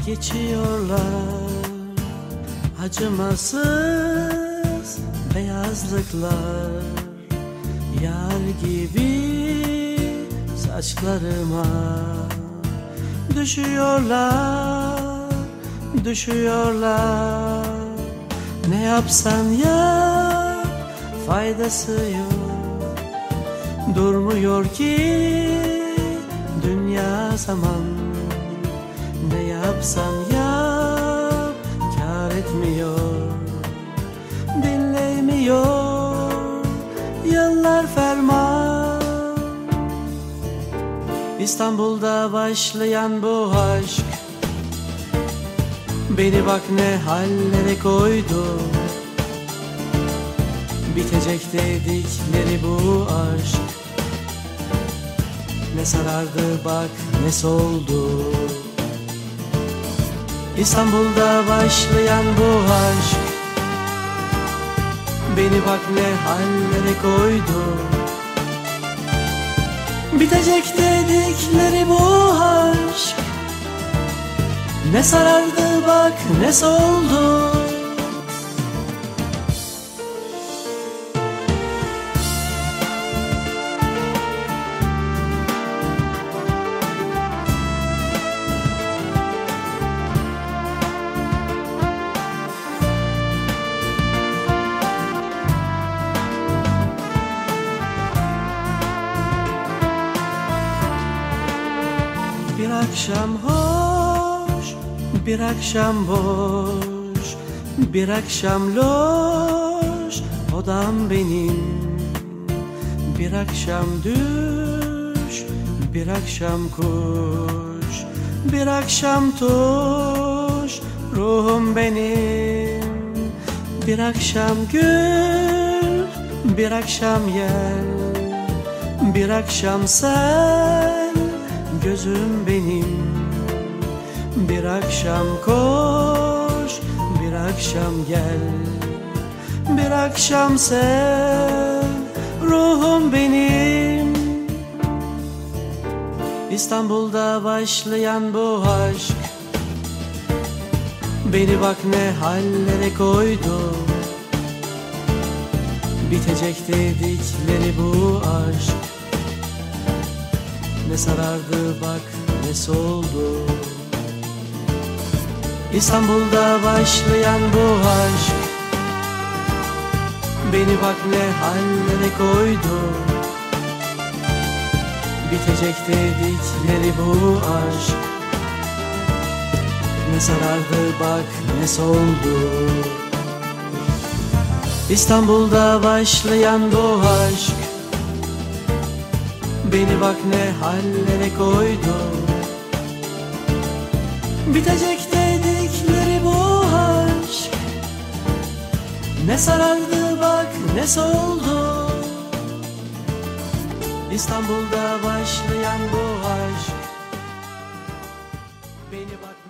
geçiyorlar, acımasız beyazlıklar, yar gibi saçlarıma düşüyorlar, düşüyorlar. Ne yapsan yap, faydası yok. Durmuyor ki dünya zaman. Ne yapsan yap, kâr etmiyor, dinlemiyor yıllar ferman. İstanbul'da başlayan bu aşk beni bak ne hallere koydu. Bitecek dedikleri bu aşk ne sarardı bak ne soldu. İstanbul'da başlayan bu aşk beni bak ne hallere koydu. Bitecek dedikleri bu aşk ne sarardı bak ne soldu. Bir akşam hoş, bir akşam boş, bir akşam loş, odam benim. Bir akşam düş, bir akşam kuş, bir akşam tuş, ruhum benim. Bir akşam gül, bir akşam yel, bir akşam sen, gözüm benim. Bir akşam koş, bir akşam gel, bir akşam sen, ruhum benim. İstanbul'da başlayan bu aşk beni bak ne hallere koydu. Bitecek dedikleri bu aşk ne sarardı bak ne soldu. İstanbul'da başlayan bu aşk beni bak ne hallere koydu. Bitecek dedikleri bu aşk ne sarardı bak ne soldu. İstanbul'da başlayan bu aşk beni bak ne hallere koydu. Bitecek dedikleri bu aşk ne sarardı bak ne soldu. İstanbul'da başlayan bu aşk beni bak